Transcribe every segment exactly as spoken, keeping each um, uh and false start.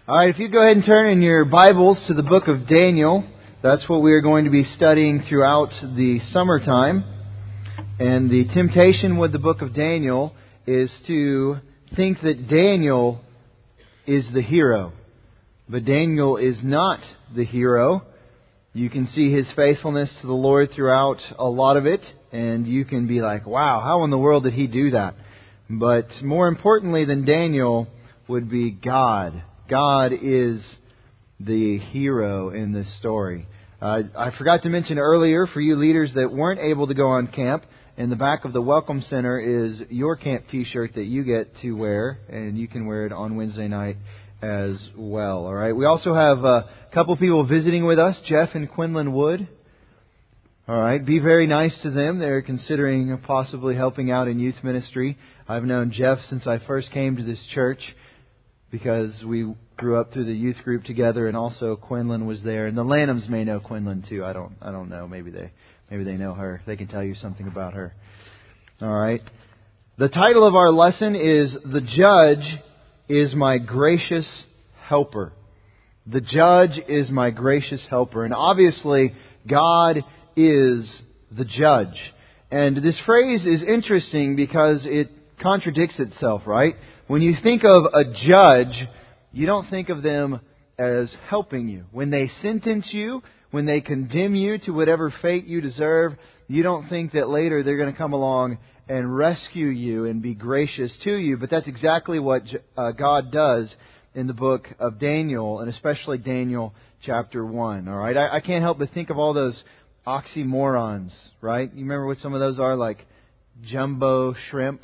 All right, if you go ahead and turn in your Bibles to the book of Daniel, that's what we are going to be studying throughout the summertime. And the temptation with the book of Daniel is to think that Daniel is the hero. But Daniel is not the hero. You can see his faithfulness to the Lord throughout a lot of it, and you can be like, wow, how in the world did he do that? But more importantly than Daniel would be God. God is the hero in this story. Uh, I forgot to mention earlier, for you leaders that weren't able to go on camp, in the back of the Welcome Center is your camp t-shirt that you get to wear, and you can wear it on Wednesday night as well. All right. We also have a couple people visiting with us, Jeff and Quinlan Wood. All right. Be very nice to them. They're considering possibly helping out in youth ministry. I've known Jeff since I first came to this church, because we grew up through the youth group together, and also Quinlan was there. And the Lanhams may know Quinlan too. I don't. I don't know. Maybe they. Maybe they know her. They can tell you something about her. All right. The title of our lesson is "The Judge is My Gracious Helper." The Judge is my gracious helper, and obviously God is the Judge. And this phrase is interesting because it contradicts itself, right? When you think of a judge, you don't think of them as helping you. When they sentence you, when they condemn you to whatever fate you deserve, you don't think that later they're going to come along and rescue you and be gracious to you. But that's exactly what uh, God does in the book of Daniel, and especially Daniel chapter one. All right, I, I can't help but think of all those oxymorons, right? You remember what some of those are, like jumbo shrimp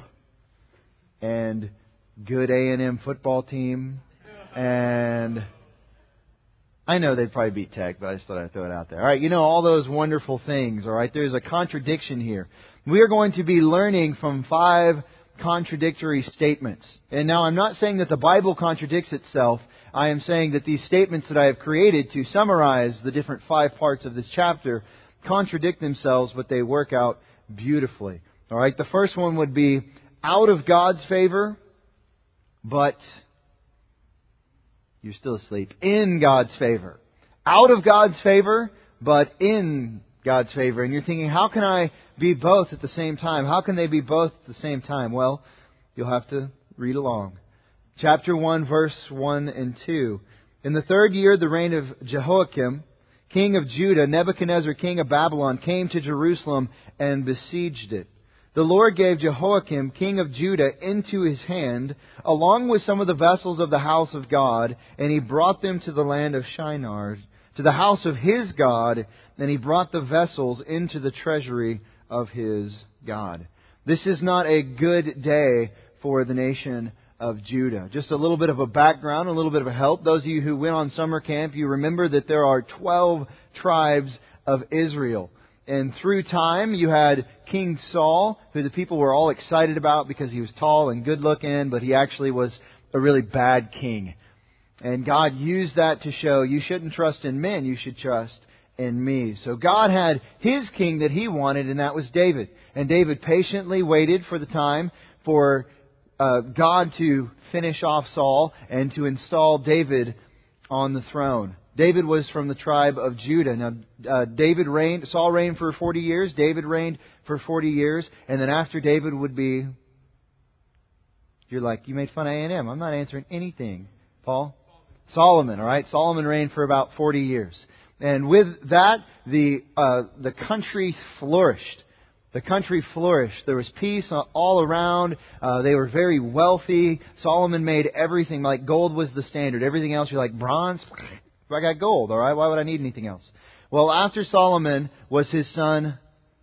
and good A and M football team, and I know they'd probably beat Tech, but I just thought I'd throw it out there. All right, you know, all those wonderful things, all right? There's a contradiction here. We are going to be learning from five contradictory statements. And now I'm not saying that the Bible contradicts itself. I am saying that these statements that I have created to summarize the different five parts of this chapter contradict themselves, but they work out beautifully. All right, the first one would be out of God's favor, but you're still asleep. In God's favor. Out of God's favor, but in God's favor. And you're thinking, how can I be both at the same time? How can they be both at the same time? Well, you'll have to read along. Chapter one, verse one and two. In the third year of the reign of Jehoiakim, king of Judah, Nebuchadnezzar, king of Babylon, came to Jerusalem and besieged it. The Lord gave Jehoiakim, king of Judah, into his hand, along with some of the vessels of the house of God, and he brought them to the land of Shinar, to the house of his God, and he brought the vessels into the treasury of his God. This is not a good day for the nation of Judah. Just a little bit of a background, a little bit of a help. Those of you who went on summer camp, you remember that there are twelve tribes of Israel. And through time, you had King Saul, who the people were all excited about because he was tall and good looking, but he actually was a really bad king. And God used that to show you shouldn't trust in men, you should trust in me. So God had His king that He wanted, and that was David. And David patiently waited for the time for uh, God to finish off Saul and to install David on the throne. David was from the tribe of Judah. Now, uh, David reigned, Saul reigned for forty years. David reigned for forty years. And then after David would be... You're like, you made fun of A and M. I'm not answering anything. Paul? Solomon, all right? Solomon reigned for about forty years. And with that, the uh, the country flourished. The country flourished. There was peace all around. Uh, they were very wealthy. Solomon made everything, like gold was the standard. Everything else, you're like, bronze? I got gold, all right? Why would I need anything else? Well, after Solomon was his son,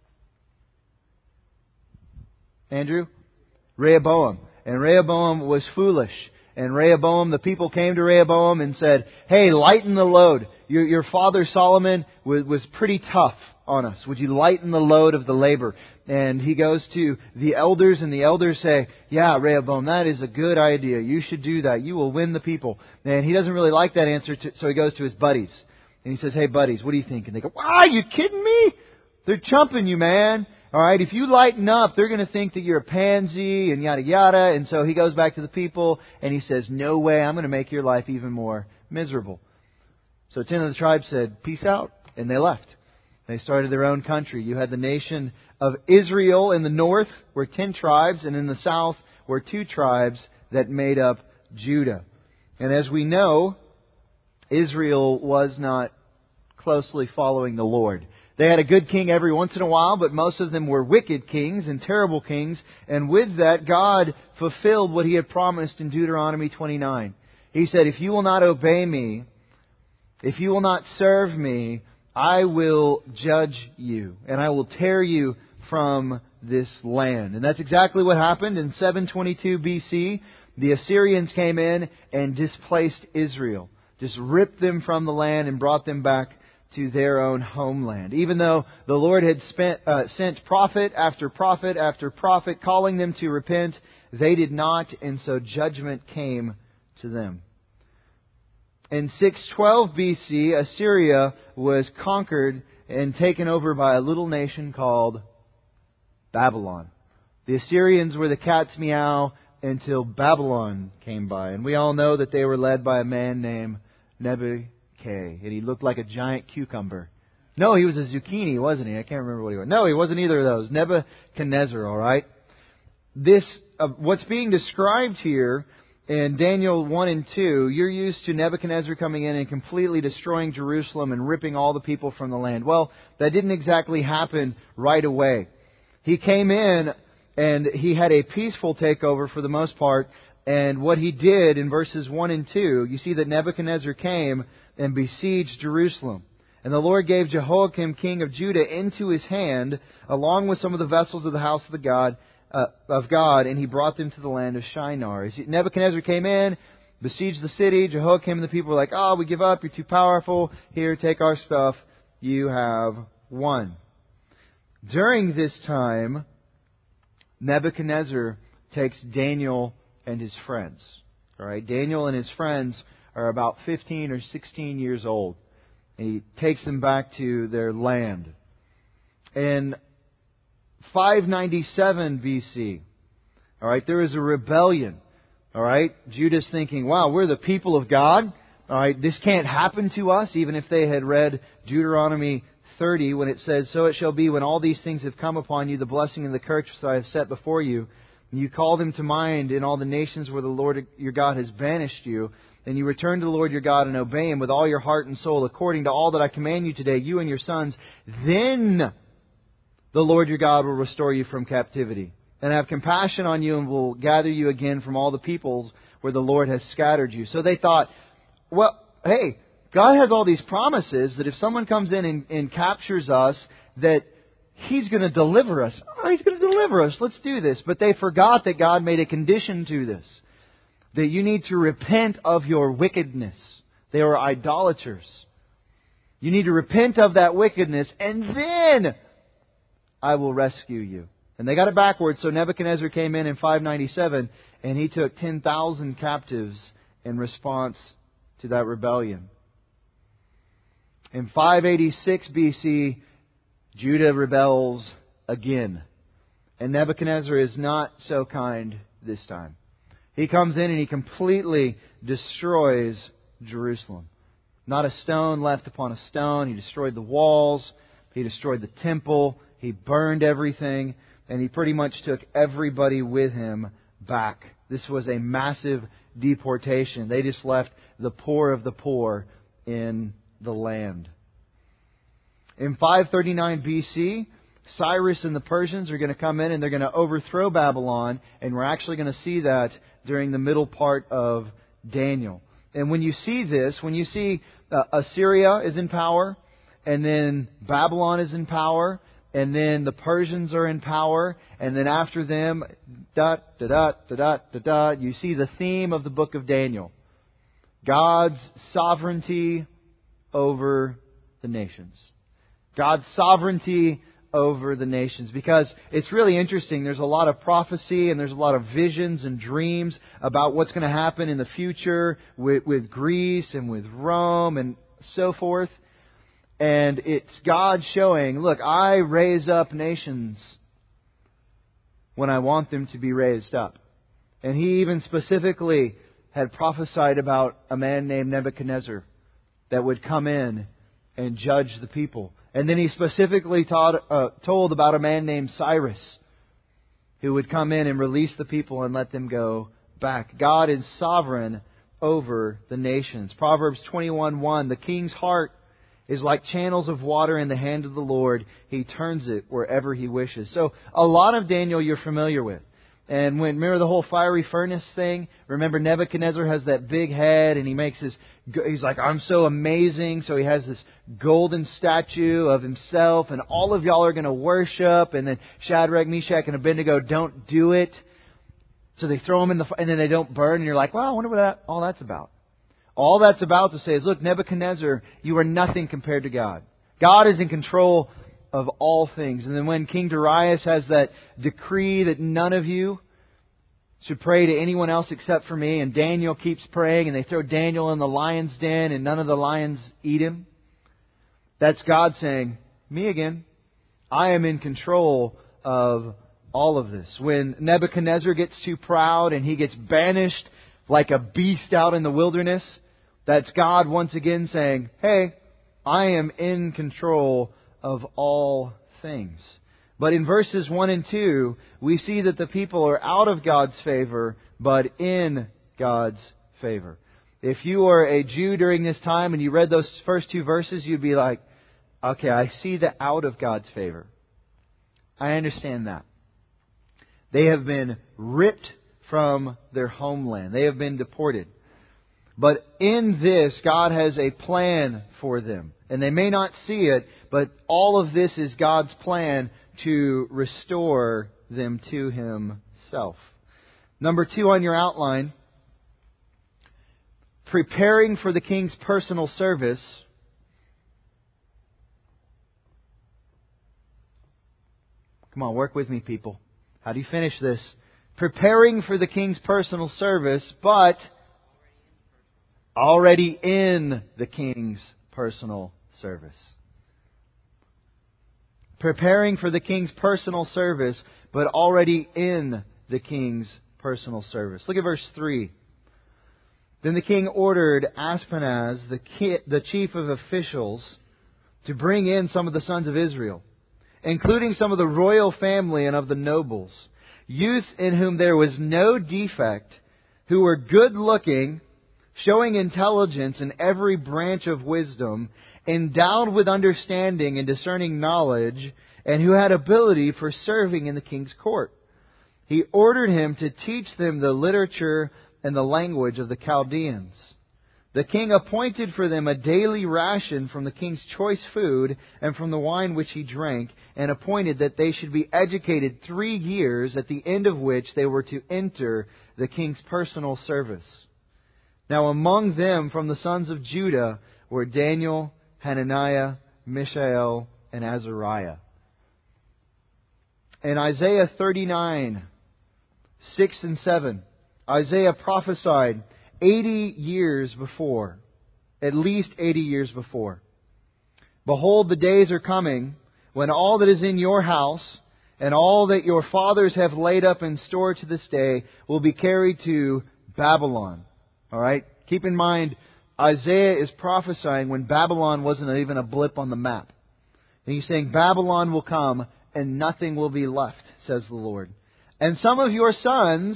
Andrew? Rehoboam. And Rehoboam was foolish. And Rehoboam, the people came to Rehoboam and said, hey, lighten the load. Your, your father Solomon was, was pretty tough on us. Would you lighten the load of the labor? And he goes to the elders, and the elders say, yeah, Rehoboam, that is a good idea. You should do that. You will win the people. And he doesn't really like that answer, to, so he goes to his buddies. And he says, hey, buddies, what do you think? And they go, wow, are you kidding me? They're chumping you, man. All right, if you lighten up, they're going to think that you're a pansy and yada yada. And so he goes back to the people and he says, no way, I'm going to make your life even more miserable. So ten of the tribes said, peace out. And they left. They started their own country. You had the nation of Israel in the north, were ten tribes, and in the south were two tribes that made up Judah. And as we know, Israel was not closely following the Lord. They had a good king every once in a while, but most of them were wicked kings and terrible kings. And with that, God fulfilled what He had promised in Deuteronomy twenty-nine. He said, if you will not obey me, if you will not serve me, I will judge you, and I will tear you from this land. And that's exactly what happened. In seven twenty-two B C, the Assyrians came in and displaced Israel. Just ripped them from the land and brought them back to their own homeland. Even though the Lord had spent, uh, sent prophet after prophet after prophet calling them to repent, they did not, and so judgment came to them. In six twelve B C, Assyria was conquered and taken over by a little nation called Babylon. The Assyrians were the cat's meow until Babylon came by. And we all know that they were led by a man named Nebuchadnezzar. And he looked like a giant cucumber. No, he was a zucchini, wasn't he? I can't remember what he was. No, he wasn't either of those. Nebuchadnezzar, all right? This, uh, what's being described here in Daniel one and two, you're used to Nebuchadnezzar coming in and completely destroying Jerusalem and ripping all the people from the land. Well, that didn't exactly happen right away. He came in and he had a peaceful takeover for the most part. And what he did in verses one and two, you see that Nebuchadnezzar came and besieged Jerusalem. And the Lord gave Jehoiakim, king of Judah, into his hand, along with some of the vessels of the house of the God, uh, of God, and he brought them to the land of Shinar. Nebuchadnezzar came in, besieged the city. Jehoiakim and the people were like, oh, we give up, you're too powerful. Here, take our stuff. You have won. During this time, Nebuchadnezzar takes Daniel and his friends. All right, Daniel and his friends are about fifteen or sixteen years old. And he takes them back to their land. In five ninety-seven B C, all right, there is a rebellion. All right, Judah's thinking, wow, we're the people of God. All right, this can't happen to us, even if they had read Deuteronomy thirty when it says, so it shall be when all these things have come upon you, the blessing and the curse which I have set before you, and you call them to mind in all the nations where the Lord your God has banished you, and you return to the Lord your God and obey Him with all your heart and soul, according to all that I command you today, you and your sons, then the Lord your God will restore you from captivity, and have compassion on you, and will gather you again from all the peoples where the Lord has scattered you. So they thought, well, hey, God has all these promises that if someone comes in and, and captures us, that He's going to deliver us. Oh, He's going to deliver us. Let's do this. But they forgot that God made a condition to this. That you need to repent of your wickedness. They were idolaters. You need to repent of that wickedness, and then I will rescue you. And they got it backwards, so Nebuchadnezzar came in in five ninety-seven, and he took ten thousand captives in response to that rebellion. In five eighty-six B C, Judah rebels again. And Nebuchadnezzar is not so kind this time. He comes in and he completely destroys Jerusalem. Not a stone left upon a stone. He destroyed the walls. He destroyed the temple. He burned everything. And he pretty much took everybody with him back. This was a massive deportation. They just left the poor of the poor in the land. In five thirty-nine B C, Cyrus and the Persians are going to come in and they're going to overthrow Babylon. And we're actually going to see that during the middle part of Daniel. And when you see this, when you see uh, Assyria is in power, and then Babylon is in power, and then the Persians are in power, and then after them, dot, da, dot, da, dot, da, dot, you see the theme of the book of Daniel. God's sovereignty over the nations. God's sovereignty over the nations. Because it's really interesting. There's a lot of prophecy and there's a lot of visions and dreams about what's going to happen in the future with, with Greece and with Rome and so forth. And it's God showing, look, I raise up nations when I want them to be raised up. And He even specifically had prophesied about a man named Nebuchadnezzar that would come in and judge the people. And then He specifically taught, uh, told about a man named Cyrus who would come in and release the people and let them go back. God is sovereign over the nations. Proverbs twenty-one one, the king's heart is like channels of water in the hand of the Lord. He turns it wherever He wishes. So a lot of Daniel you're familiar with. And when, remember the whole fiery furnace thing? Remember Nebuchadnezzar has that big head and he makes his, he's like, I'm so amazing. So he has this golden statue of himself and all of y'all are going to worship. And then Shadrach, Meshach, and Abednego don't do it. So they throw them in the fire and then they don't burn. And you're like, well, I wonder what that, all that's about. All that's about to say is, look, Nebuchadnezzar, you are nothing compared to God. God is in control of all things. And then when King Darius has that decree that none of you should pray to anyone else except for me, and Daniel keeps praying, and they throw Daniel in the lion's den, and none of the lions eat him, that's God saying, me again. I am in control of all of this. When Nebuchadnezzar gets too proud and he gets banished like a beast out in the wilderness, that's God once again saying, hey, I am in control of all things. But in verses one and two, we see that the people are out of God's favor, but in God's favor. If you are a Jew during this time and you read those first two verses, you'd be like, okay, I see the out of God's favor. I understand that. They have been ripped from their homeland. They have been deported. But in this, God has a plan for them. And they may not see it, but all of this is God's plan to restore them to Himself. Number two on your outline, preparing for the king's personal service. Come on, work with me, people. How do you finish this? Preparing for the king's personal service, but already in the king's personal service. Preparing for the king's personal service, but already in the king's personal service. Look at verse three. Then the king ordered Ashpenaz, the, ki- the chief of officials, to bring in some of the sons of Israel, including some of the royal family and of the nobles, youths in whom there was no defect, who were good-looking, showing intelligence in every branch of wisdom, endowed with understanding and discerning knowledge, and who had ability for serving in the king's court. He ordered him to teach them the literature and the language of the Chaldeans. The king appointed for them a daily ration from the king's choice food and from the wine which he drank, and appointed that they should be educated three years, at the end of which they were to enter the king's personal service. Now among them from the sons of Judah were Daniel, Hananiah, Mishael, and Azariah. In Isaiah thirty-nine, six and seven, Isaiah prophesied eighty years before, at least eighty years before. Behold, the days are coming when all that is in your house and all that your fathers have laid up in store to this day will be carried to Babylon. All right? Keep in mind, Isaiah is prophesying when Babylon wasn't even a blip on the map. And he's saying Babylon will come and nothing will be left, says the Lord. And some of your sons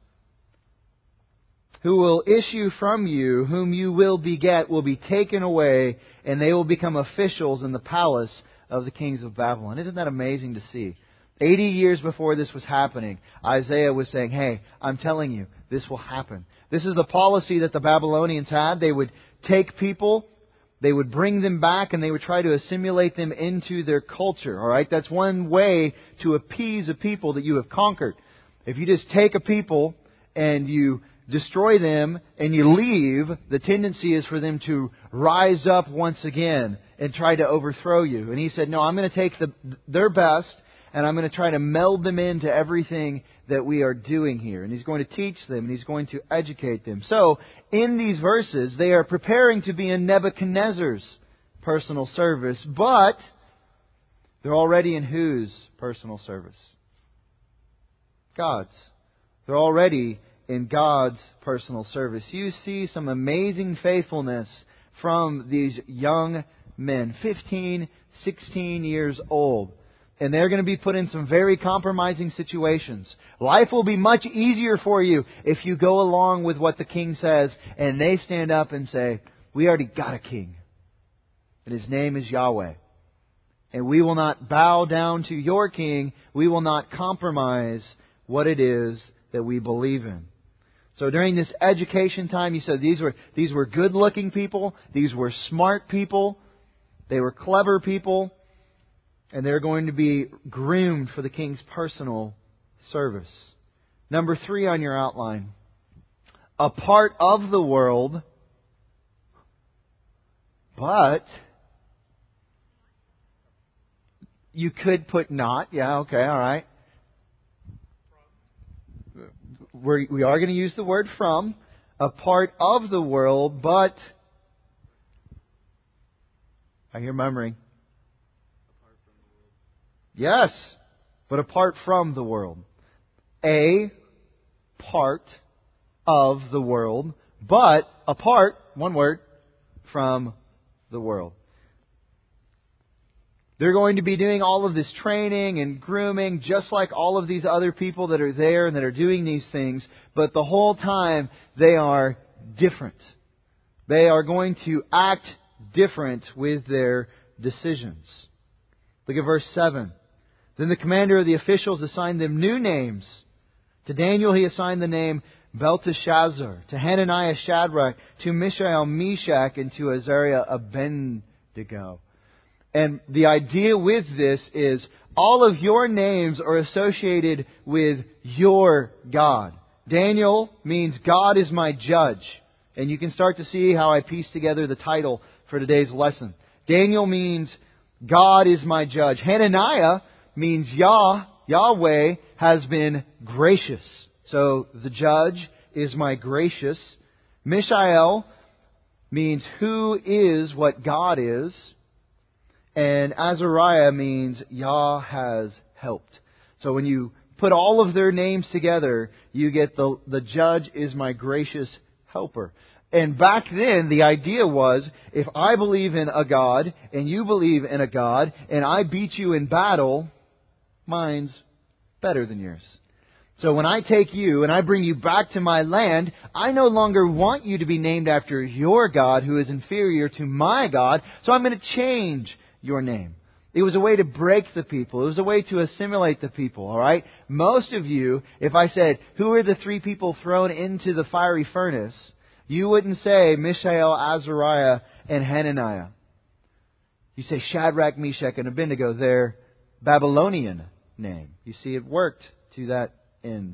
who will issue from you, whom you will beget, will be taken away, and they will become officials in the palace of the kings of Babylon. Isn't that amazing to see? Eighty years before this was happening, Isaiah was saying, hey, I'm telling you, this will happen. This is the policy that the Babylonians had. They would take people, they would bring them back, and they would try to assimilate them into their culture. All right, that's one way to appease a people that you have conquered. If you just take a people and you destroy them and you leave, the tendency is for them to rise up once again and try to overthrow you. And he said, no, I'm going to take the, their best and I'm going to try to meld them into everything that we are doing here. And He's going to teach them and He's going to educate them. So, in these verses, they are preparing to be in Nebuchadnezzar's personal service, but they're already in whose personal service? God's. They're already in God's personal service. You see some amazing faithfulness from these young men, fifteen, sixteen years old. And they're going to be put in some very compromising situations. Life will be much easier for you if you go along with what the king says and they stand up and say, we already got a king. And His name is Yahweh. And we will not bow down to your king. We will not compromise what it is that we believe in. So during this education time, you said these were these were good-looking people. These were smart people. They were clever people. And they're going to be groomed for the king's personal service. Number three on your outline. A part of the world, but you could put not. Yeah, okay, all right. We're, we are going to use the word from. A part of the world, but... I hear murmuring. Yes, but apart from the world. A part of the world, but apart, one word, from the world. They're going to be doing all of this training and grooming just like all of these other people that are there and that are doing these things, but the whole time they are different. They are going to act different with their decisions. Look at verse seven. Then the commander of the officials assigned them new names. To Daniel he assigned the name Belteshazzar. To Hananiah Shadrach. To Mishael Meshach. And to Azariah Abednego. And the idea with this is all of your names are associated with your God. Daniel means God is my judge. And you can start to see how I piece together the title for today's lesson. Daniel means God is my judge. Hananiah means Yah, Yahweh has been gracious. So the judge is my gracious. Mishael means who is what God is. And Azariah means Yah has helped. So when you put all of their names together, you get the, the judge is my gracious helper. And back then, the idea was, if I believe in a God, and you believe in a God, and I beat you in battle, mine's better than yours. So when I take you and I bring you back to my land, I no longer want you to be named after your God who is inferior to my God, so I'm going to change your name. It was a way to break the people. It was a way to assimilate the people, all right? Most of you, if I said, who are the three people thrown into the fiery furnace, you wouldn't say Mishael, Azariah, and Hananiah. You say Shadrach, Meshach, and Abednego, their Babylonian name. You see, it worked to that end.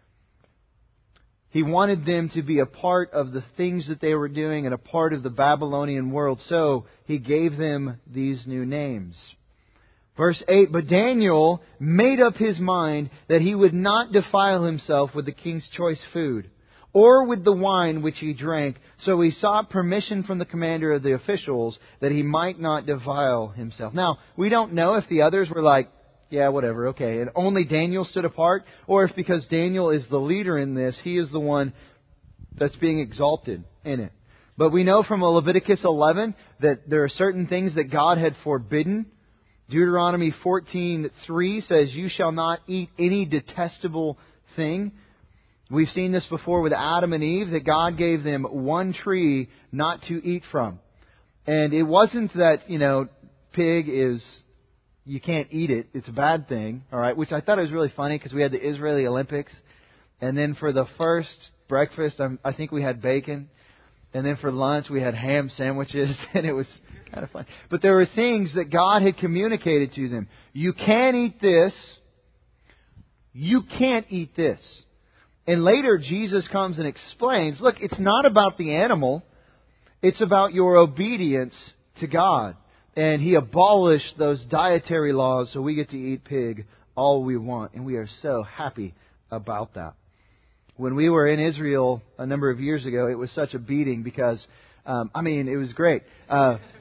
He wanted them to be a part of the things that they were doing and a part of the Babylonian world. So He gave them these new names. Verse eight, but Daniel made up his mind that he would not defile himself with the king's choice food, or with the wine which he drank. So he sought permission from the commander of the officials that he might not defile himself. Now, we don't know if the others were like, yeah, whatever, okay, and only Daniel stood apart, or if because Daniel is the leader in this, he is the one that's being exalted in it. But we know from Leviticus eleven that there are certain things that God had forbidden. Deuteronomy fourteen three says, you shall not eat any detestable thing. We've seen this before with Adam and Eve, that God gave them one tree not to eat from. And it wasn't that, you know, pig is, you can't eat it, it's a bad thing, all right, which I thought was really funny because we had the Israeli Olympics. And then for the first breakfast, I'm, I think we had bacon. And then for lunch, we had ham sandwiches, and it was kind of fun. But there were things that God had communicated to them. You can eat this. You can't eat this. And later, Jesus comes and explains, look, it's not about the animal. It's about your obedience to God. And He abolished those dietary laws so we get to eat pig all we want. And we are so happy about that. When we were in Israel a number of years ago, it was such a beating because, um, I mean, it was great. Uh,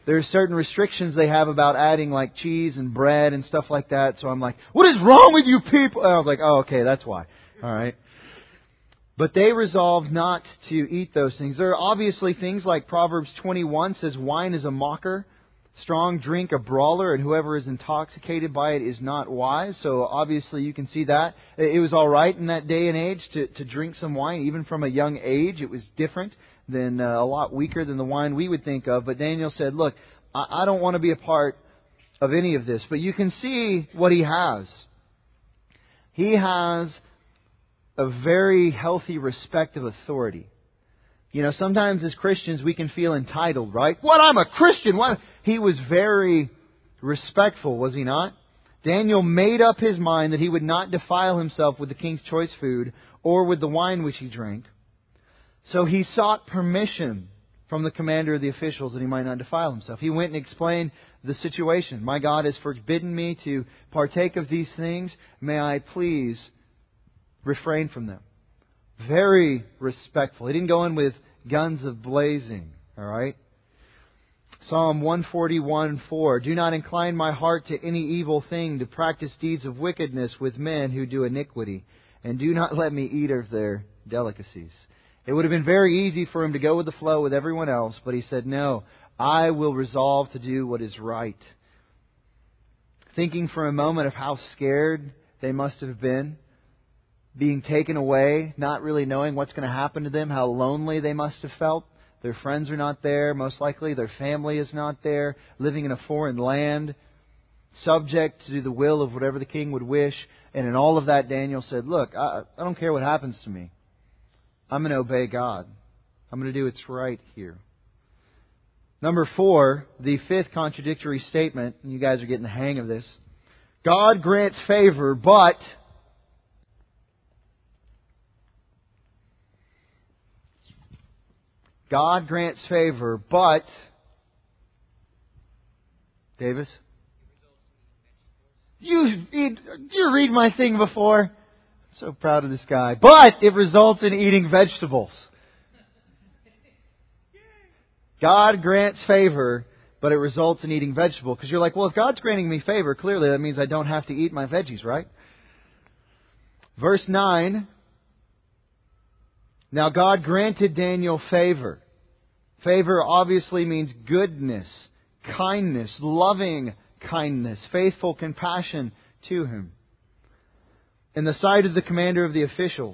there's certain restrictions they have about adding like cheese and bread and stuff like that. So I'm like, what is wrong with you people? And I was like, oh, okay, that's why. All right. But they resolved not to eat those things. There are obviously things like Proverbs twenty-one says, wine is a mocker, strong drink a brawler, and whoever is intoxicated by it is not wise. So obviously you can see that. It was all right in that day and age to, to drink some wine, even from a young age. It was different than uh, a lot weaker than the wine we would think of. But Daniel said, look, I, I don't want to be a part of any of this. But you can see what he has. He has a very healthy respect of authority. You know, sometimes as Christians we can feel entitled, right? What, I'm a Christian? What? He was very respectful, was he not? Daniel made up his mind that he would not defile himself with the king's choice food or with the wine which he drank. So he sought permission from the commander of the officials that he might not defile himself. He went and explained the situation. My God has forbidden me to partake of these things. May I please refrain from them. Very respectful. He didn't go in with guns of blazing. All right? Psalm one forty-one four. Do not incline my heart to any evil thing, to practice deeds of wickedness with men who do iniquity. And do not let me eat of their delicacies. It would have been very easy for him to go with the flow with everyone else, but he said, no, I will resolve to do what is right. Thinking for a moment of how scared they must have been, being taken away, not really knowing what's going to happen to them, how lonely they must have felt. Their friends are not there, most likely. Their family is not there. Living in a foreign land, subject to the will of whatever the king would wish. And in all of that, Daniel said, look, I, I don't care what happens to me. I'm going to obey God. I'm going to do what's right here. Number four, the fifth contradictory statement, and you guys are getting the hang of this. God grants favor, but God grants favor, but Davis, you did you read my thing before? I'm so proud of this guy. But it results in eating vegetables. God grants favor, but it results in eating vegetable. Because you're like, well, if God's granting me favor, clearly that means I don't have to eat my veggies, right? Verse nine. Now God granted Daniel favor. Favor obviously means goodness, kindness, loving kindness, faithful compassion to him. In the sight of the commander of the officials.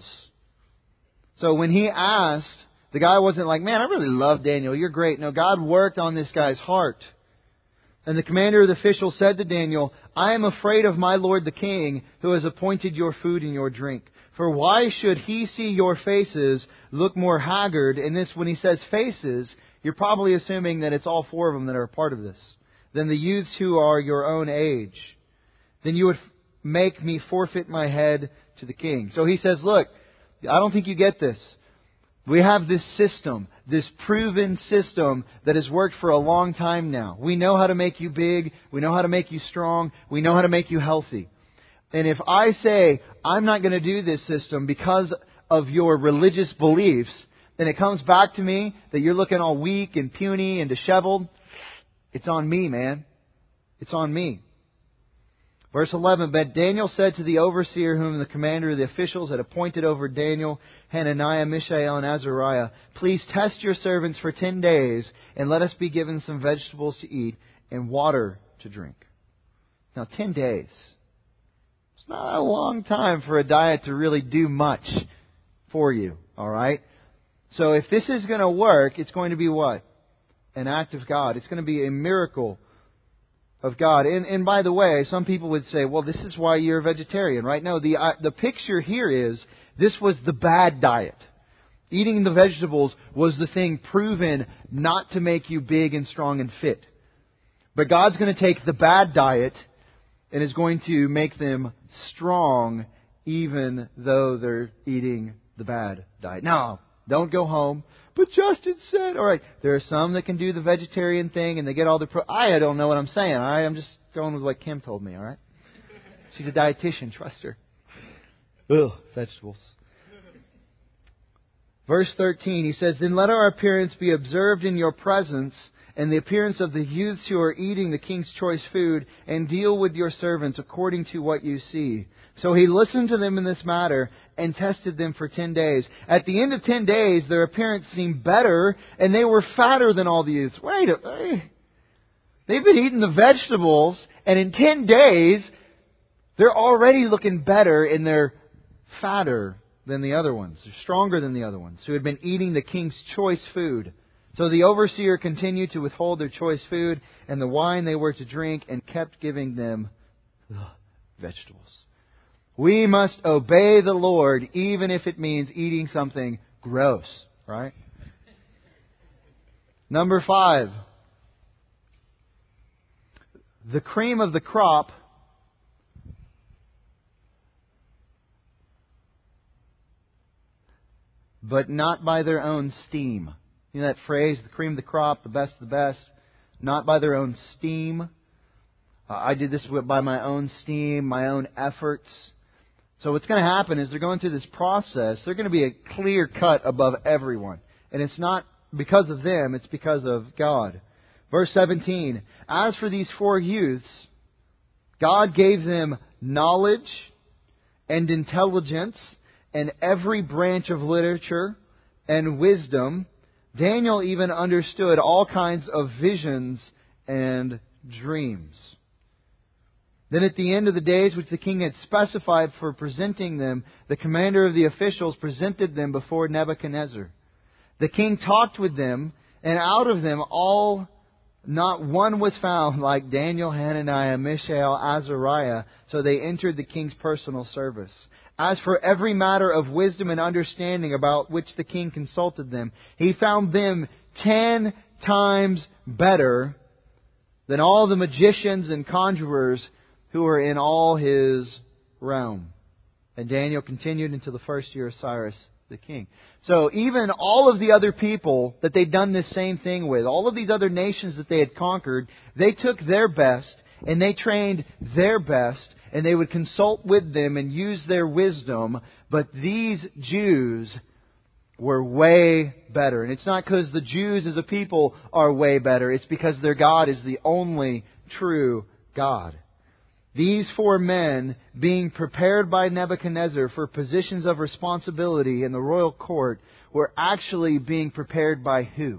So when he asked, the guy wasn't like, man, I really love Daniel, you're great. No, God worked on this guy's heart. And the commander of the officials said to Daniel, I am afraid of my lord the king, who has appointed your food and your drink. For why should he see your faces look more haggard? And this, when he says faces, you're probably assuming that it's all four of them that are a part of this. Than the youths who are your own age. Then you would make me forfeit my head to the king. So he says, look, I don't think you get this. We have this system, this proven system that has worked for a long time now. We know how to make you big. We know how to make you strong. We know how to make you healthy. And if I say, I'm not going to do this system because of your religious beliefs, then it comes back to me that you're looking all weak and puny and disheveled. It's on me, man. It's on me. Verse eleven, but Daniel said to the overseer whom the commander of the officials had appointed over Daniel, Hananiah, Mishael, and Azariah, please test your servants for ten days, and let us be given some vegetables to eat and water to drink. Now, ten days. It's not a long time for a diet to really do much for you, all right? So if this is going to work, it's going to be what? An act of God. It's going to be a miracle of God. And, and by the way, some people would say, well, this is why you're a vegetarian, right? No, the, uh, the picture here is this was the bad diet. Eating the vegetables was the thing proven not to make you big and strong and fit. But God's going to take the bad diet and is going to make them strong even though they're eating the bad diet. Now, don't go home. But Justin said, all right, there are some that can do the vegetarian thing and they get all the pro... I don't know what I'm saying, all right? I'm just going with what Kim told me, all right? She's a dietitian, trust her. Ugh, vegetables. Verse thirteen, he says, then let our appearance be observed in your presence, and the appearance of the youths who are eating the king's choice food, and deal with your servants according to what you see." So he listened to them in this matter and tested them for ten days. At the end of ten days, their appearance seemed better, and they were fatter than all the youths. Wait a minute. They've been eating the vegetables, and in ten days, they're already looking better, and they're fatter than the other ones. They're stronger than the other ones who had been eating the king's choice food. So the overseer continued to withhold their choice food and the wine they were to drink, and kept giving them ugh, vegetables. We must obey the Lord, even if it means eating something gross, right? Number five. The cream of the crop but not by their own steam. You know that phrase, the cream of the crop, the best of the best, not by their own steam. Uh, I did this by my own steam, my own efforts. So what's going to happen is they're going through this process. They're going to be a clear cut above everyone. And it's not because of them, it's because of God. Verse seventeen, "As for these four youths, God gave them knowledge and intelligence and every branch of literature and wisdom. Daniel even understood all kinds of visions and dreams." Then at the end of the days which the king had specified for presenting them, the commander of the officials presented them before Nebuchadnezzar. The king talked with them, and out of them all not one was found like Daniel, Hananiah, Mishael, Azariah, so they entered the king's personal service. As for every matter of wisdom and understanding about which the king consulted them, he found them ten times better than all the magicians and conjurers who were in all his realm. And Daniel continued until the first year of Cyrus the king. So even all of the other people that they'd done this same thing with, all of these other nations that they had conquered, they took their best and they trained their best, and they would consult with them and use their wisdom. But these Jews were way better. And it's not because the Jews as a people are way better. It's because their God is the only true God. These four men, being prepared by Nebuchadnezzar for positions of responsibility in the royal court, were actually being prepared by who?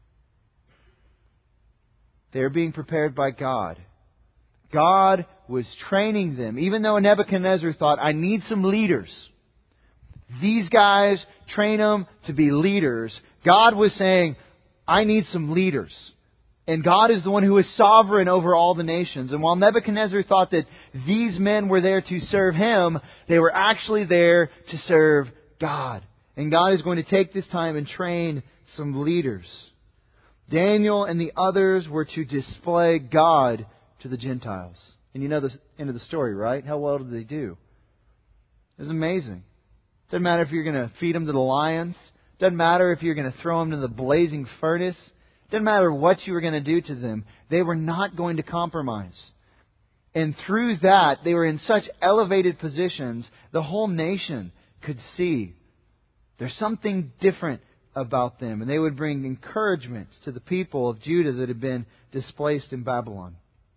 They were being prepared by God. God was training them. Even though Nebuchadnezzar thought, I need some leaders. These guys, train them to be leaders. God was saying, I need some leaders. And God is the one who is sovereign over all the nations. And while Nebuchadnezzar thought that these men were there to serve him, they were actually there to serve God. And God is going to take this time and train some leaders. Daniel and the others were to display God to the Gentiles. And you know the end of the story, right? How well did they do? It was amazing. Doesn't matter if you're going to feed them to the lions. Doesn't matter if you're going to throw them to the blazing furnace. Doesn't matter what you were going to do to them. They were not going to compromise. And through that, they were in such elevated positions, the whole nation could see there's something different about them. And they would bring encouragement to the people of Judah that had been displaced in Babylon.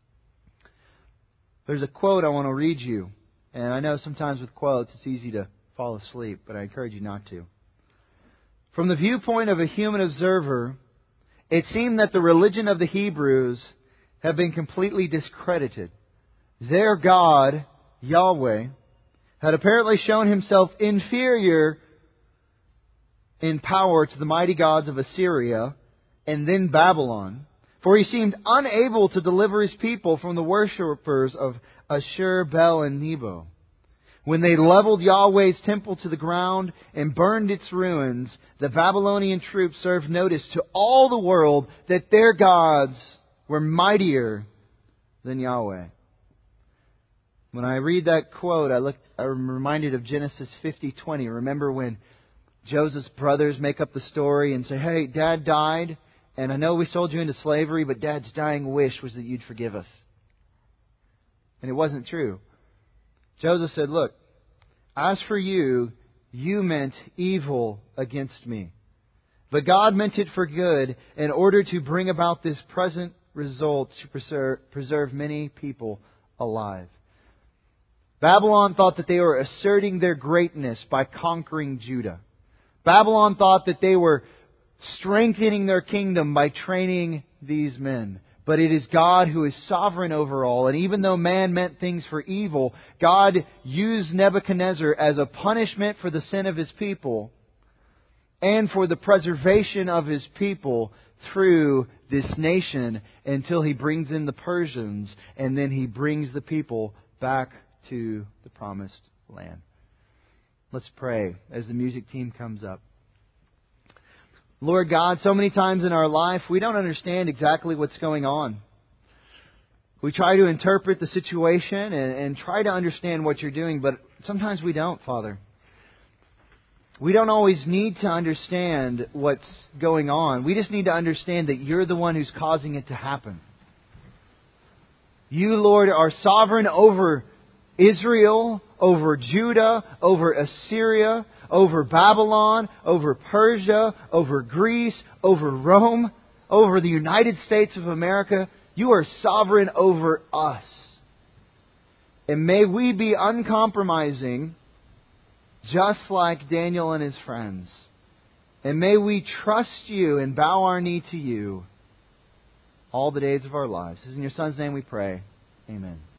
There's a quote I want to read you. And I know sometimes with quotes it's easy to fall asleep, but I encourage you not to. From the viewpoint of a human observer, it seemed that the religion of the Hebrews had been completely discredited. Their God, Yahweh, had apparently shown himself inferior in power to the mighty gods of Assyria and then Babylon, for he seemed unable to deliver his people from the worshippers of Ashur, Bel, and Nebo. When they leveled Yahweh's temple to the ground and burned its ruins, the Babylonian troops served notice to all the world that their gods were mightier than Yahweh. When I read that quote, I look, I'm reminded of Genesis fifty twenty. Remember when Joseph's brothers make up the story and say, hey, Dad died, and I know we sold you into slavery, but Dad's dying wish was that you'd forgive us. And it wasn't true. Joseph said, look, as for you, you meant evil against me. But God meant it for good in order to bring about this present result to preserve, preserve many people alive. Babylon thought that they were asserting their greatness by conquering Judah. Babylon thought that they were strengthening their kingdom by training these men. But it is God who is sovereign over all. And even though man meant things for evil, God used Nebuchadnezzar as a punishment for the sin of His people and for the preservation of His people through this nation until He brings in the Persians and then He brings the people back to the promised land. Let's pray as the music team comes up. Lord God, so many times in our life we don't understand exactly what's going on. We try to interpret the situation and, and try to understand what You're doing, but sometimes we don't, Father. We don't always need to understand what's going on. We just need to understand that You're the one who's causing it to happen. You, Lord, are sovereign over Israel, over Judah, over Assyria, over Babylon, over Persia, over Greece, over Rome, over the United States of America. You are sovereign over us. And may we be uncompromising, just like Daniel and his friends. And may we trust You and bow our knee to You all the days of our lives. In Your Son's name we pray. Amen.